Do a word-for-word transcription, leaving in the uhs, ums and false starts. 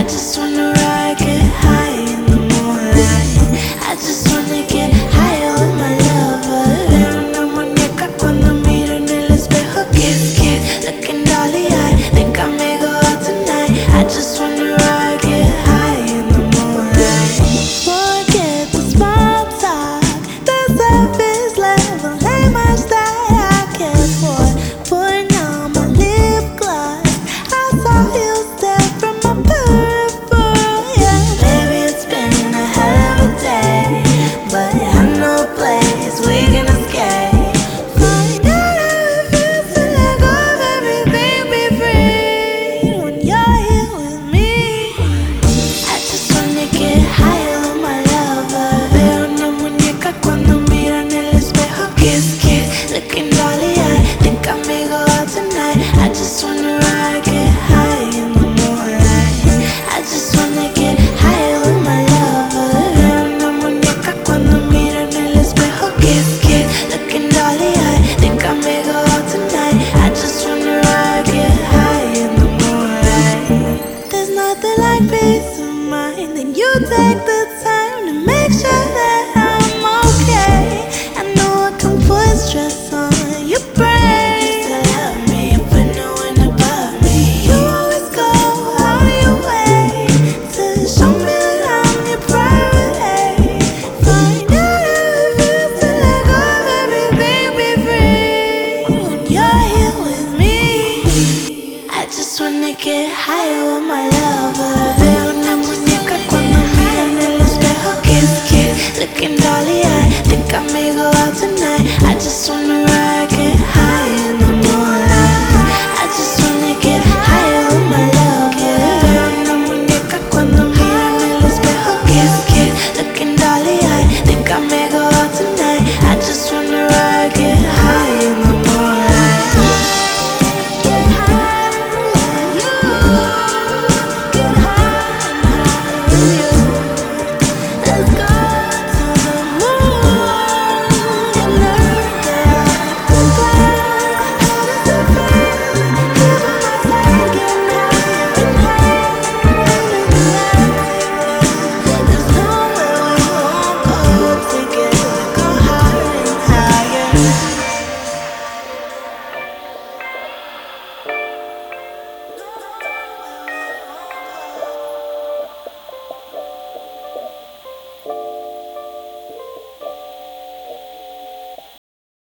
just wanna ride, get high in the moonlight. I just wanna get higher with my lover. Veo una muñeca cuando miro en el espejo. Kiss, kiss, looking dolly eye. Think I may go out tonight. I just wanna ride, get high in the moonlight. Forget the small talk, the surface level ain't much that I care for. Putting on my lip gloss, I saw you step from my peripheral. Yeah, baby, it's been a hell of a day, but I know a place we can escape. Find out how it feels to let go of everything, be free when you're here with me. I just wanna get higher with my lover. Veo una muñeca cuando miro en el espejo. Kiss, kiss, looking dolly eye. Think I may go out tonight. I just wanna ride, get high in the moonlight. I just wanna get higher with my lover. Veo una muñeca cuando miro en el espejo. Kiss, kiss, looking dolly eye. Think I may go out tonight. I just wanna ride, get high in the moonlight. There's nothing like peace of mind, and you take the time to make sure that I'm okay. I know I can put stress on your brain. Used to love me, but no one above me. You always go out of your way to show me that I'm your priority. Find out how it feels to let go of everything, be free when you're here with me. I just wanna get higher with my lover. Veo una muñeca cuando miro en el espejo. Kiss, kiss, looking dolly eye. Think I'm